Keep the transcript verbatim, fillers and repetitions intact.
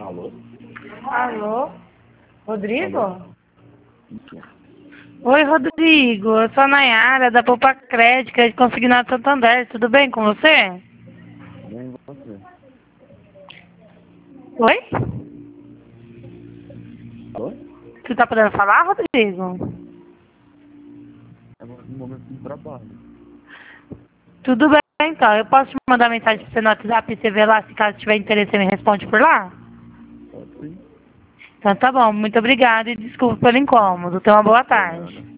Alô? Alô? Rodrigo? Alô? Oi, Rodrigo. Eu sou a Nayara, da Poupa Crédito, de Consignado Santander. Tudo bem com você? Bem, você? Oi? Alô? Você tá podendo falar, Rodrigo? É um momento de trabalho. Tudo bem, então. Eu posso te mandar mensagem pra você no WhatsApp e você vê lá, se caso tiver interesse, você me responde por lá? Pode sim. Então tá bom. Muito obrigada e desculpa pelo incômodo. Tenha uma boa Por tarde. nada.